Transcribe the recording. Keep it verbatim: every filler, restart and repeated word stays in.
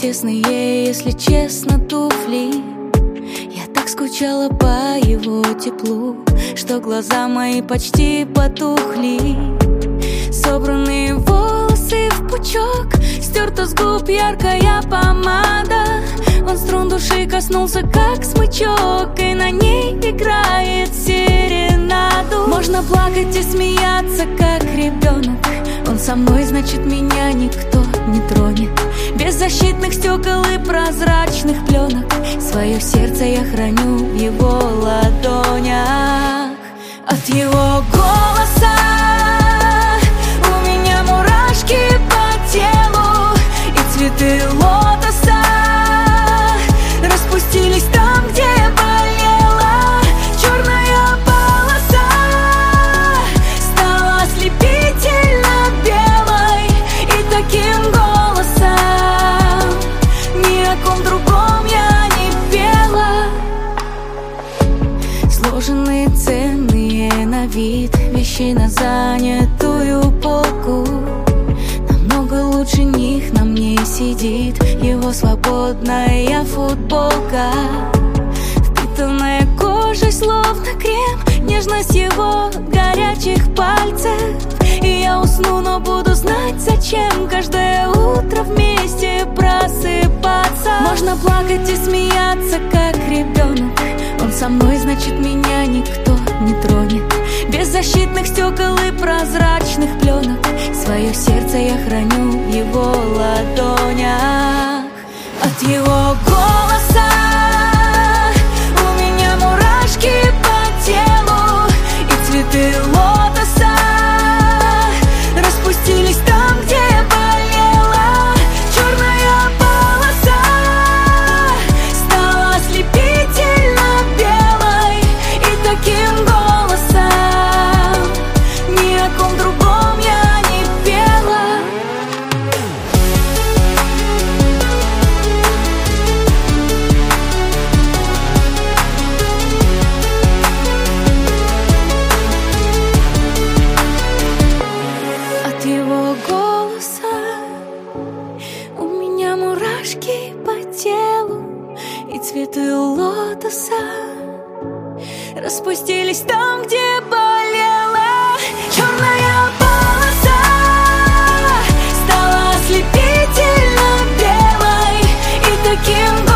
тесные, если честно, туфли. Я так скучала по его теплу, что глаза мои почти потухли. Собранные волосы в пучок, стерта с губ яркая помада. Он струн души коснулся, как смычок, и на ней играет серенаду. Можно плакать и смеяться, как ребенок. Он со мной, значит, меня никто не тронет. Без защитных стекол и прозрачных пленок свое сердце я храню в его ладонях. От его голоса у меня мурашки по телу, и цветы лотоса распустились там, где болела. Черная полоса стала ослепительно белой, и таким голосом ни о ком другом я не пела. Сложенные, ценные на вид вещи на занятую полку. Намного лучше них на мне сидит его свободная футболка, впитанная кожей словно крем, нежность его горячих пальцев. И я усну, но буду знать, зачем каждое утро вместе просыпаться. Можно плакать и смеяться, как ребенок. Он со мной, значит, меня никто не тронет. Без защитных стекол и прозрачных пленок свое сердце я храню в его ладонях. От его голоса у меня мурашки по телу, и цветы лотоса распустились там, где болела. Черная полоса стала ослепительно белой, и таким голосом ни о ком другом я не пела. От его голоса у меня мурашки по телу, и цветы лотоса распустились там, где болела. Черная полоса стала ослепительно белой, и таким